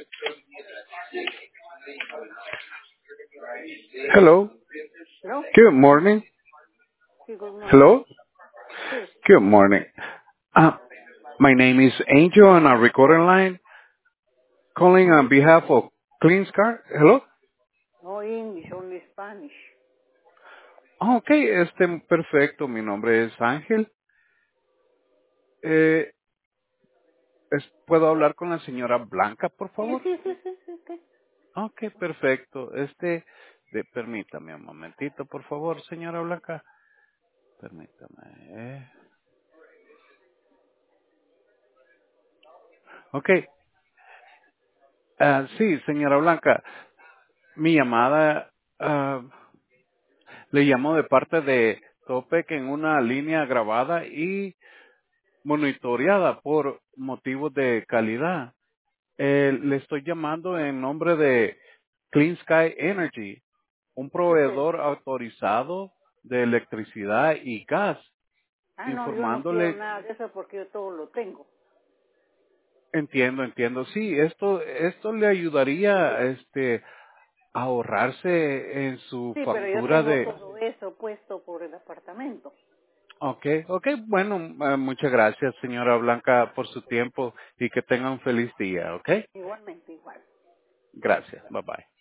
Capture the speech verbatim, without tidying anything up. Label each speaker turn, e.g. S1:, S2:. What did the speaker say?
S1: Hello.
S2: ¿No?
S1: Good morning.
S2: Sí, good morning.
S1: Hello.
S2: Sí.
S1: Good morning. Uh, my name is Angel on a recording line calling on behalf of Clean Scar. Hello.
S2: No English, only Spanish.
S1: Ah, ok, este, perfecto. Mi nombre es Ángel. Eh, es- ¿Puedo hablar con la señora Blanca, por
S2: Sí,
S1: favor?
S2: sí, sí, sí, sí, sí.
S1: Ok, perfecto. Este, de, permítame un momentito, por favor, señora Blanca. Permítame. eh. Ok. Ah, sí, señora Blanca. Mi llamada ah, le llamo de parte de Topec en una línea grabada y monitoreada por motivos de calidad. Eh, le estoy llamando en nombre de Clean Sky Energy, un
S2: ¿Qué es eso?
S1: proveedor autorizado de electricidad y gas,
S2: Ah, no, yo no quiero
S1: informándole,
S2: nada de eso porque yo todo lo tengo.
S1: entiendo, entiendo, sí, esto, esto le ayudaría, este, a ahorrarse en su
S2: Sí, pero yo
S1: factura
S2: tengo
S1: de,
S2: todo eso puesto por el apartamento.
S1: okay, okay, bueno, eh, muchas gracias, señora Blanca, por su tiempo y que tenga un feliz día, okay?
S2: Igualmente, igual.
S1: Gracias, bye bye.